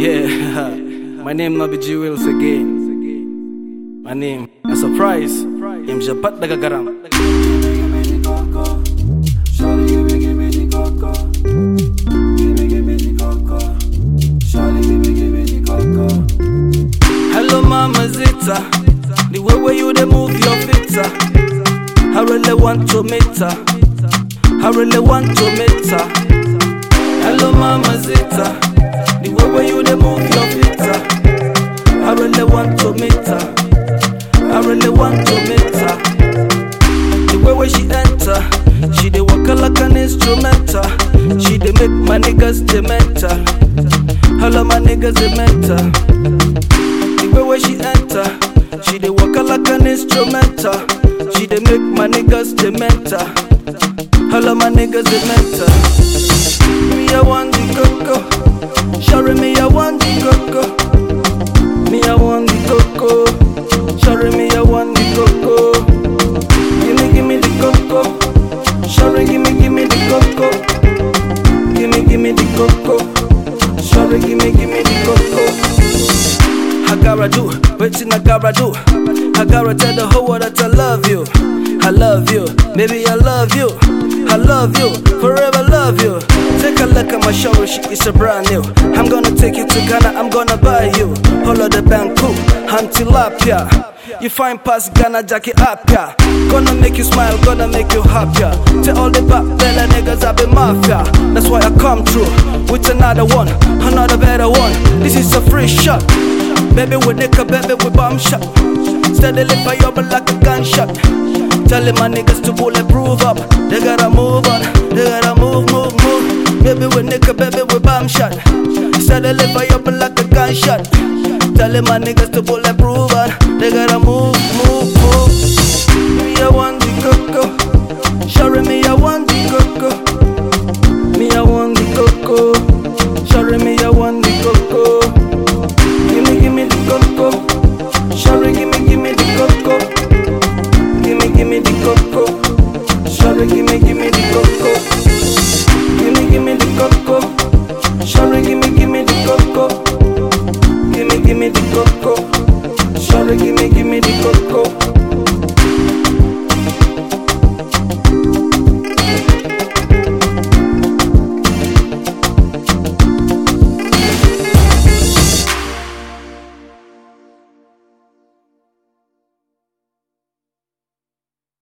Yeah, my name not be G Wills again. My name a surprise. I'm Japat Dagagaram. Hello Mama Zita, the way where you dey move your feet, I really want to meet her. I really want to meet her. Hello Mama Zita, the way where you dey move your feet, I really want to meet her. I really want to meet her. The way where she enter, she dey walk like an instrumental. She dey make my niggas dementor. Hello my niggas dementor. The way where she enter, she dey walk like an instrumental. She dey make my niggas dementor. Hello my niggas dementor. Me I want the coco. Sorry me I want the coco. Me I want the coco. Sorry me I want the coco. Give me the coco. Sorry give me the coco. Give me the coco. Sorry give me the coco. I gotta do, waiting I gotta do. I gotta tell the whole world that I love you. I love you, baby I love you. I love you, forever love you. Take a look at my shoulder, she is a brand new. I'm gonna take you to Ghana, I'm gonna buy you all of the Banku and tilapia. You find past Ghana, Jackie Apia. Gonna make you smile, gonna make you happier. Tell all the back bella niggas I be mafia. That's why I come through with another one, another better one. This is a free shot. Baby with nigga, baby with bomb shot. Steadily fire up like a gunshot. Telling my niggas to bulletproof up. They gotta move on, they gotta move. Baby with nigga, baby with bomb shot. Steadily fire up like a gunshot. Telling my niggas to bulletproof up. They gotta move. Me I want the coco. Sorry me I want the coco. Me I want the coco. Sorry me I want the coco. Give me the coco. Sorry give me the coco. Give me the coco. Sorry give me the coco. Give me the coco.